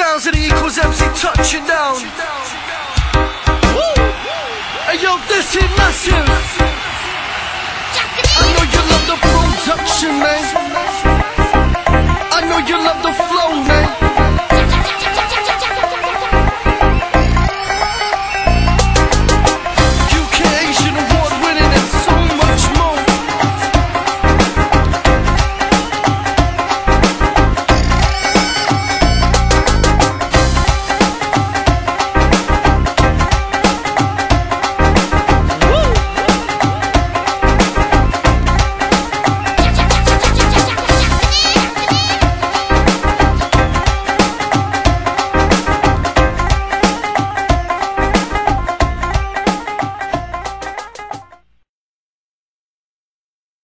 sounds of the Equals MC touching down. Hey yo, this is massive. I know you love the production, man.